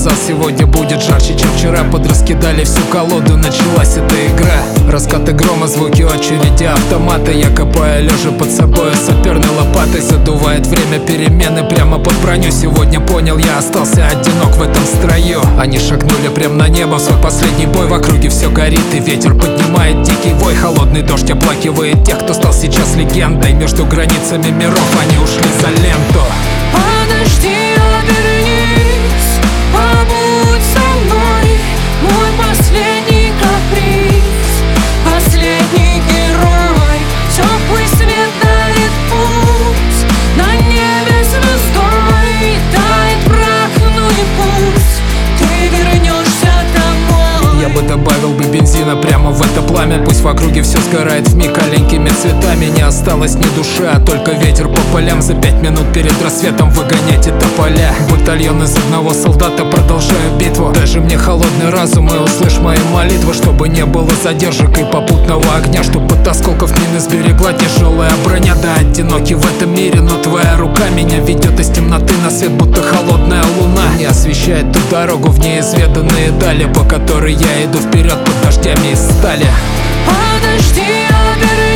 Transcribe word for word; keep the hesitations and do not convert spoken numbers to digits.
сказал, сегодня будет жарче, чем вчера. Подраскидали всю колоду, началась эта игра. Раскаты грома, звуки очереди автомата. Я копаю лежа под собой саперной лопатой. Задувает время перемены прямо под броню. Сегодня понял, я остался одинок в этом строю. Они шагнули прямо на небо в свой последний бой. В округе все горит и ветер поднимает дикий вой. Холодный дождь оплакивает тех, кто стал сейчас легендой. Между границами миров они ушли за ленту. Подожди, обернись, побудь со мной. Мой последний каприз, последний герой. Теплый свет дарит путь, на небе звездой тает прах, ну и пусть ты вернешься домой. Я бы добавил бы бензина прямо в это пламя. Пусть в округе все сгорает вмиг аленькими цветами. Не осталось ни души, а только ветер по полям. За пять минут перед рассветом выгоняйте тополя. Батальон из одного солдата, продолжаю битву. Даже мне холодный разум и услышь мои молитвы. Чтобы не было задержек и попутного огня, чтоб от осколков мины сберегла тяжелая броня. Да, одинокий в этом мире, но твоя рука меня ведет из темноты на свет, будто холодная луна. Не освещает ту дорогу в неизведанные дали, по которой я иду вперед под дождями из стали. Подожди, обернись.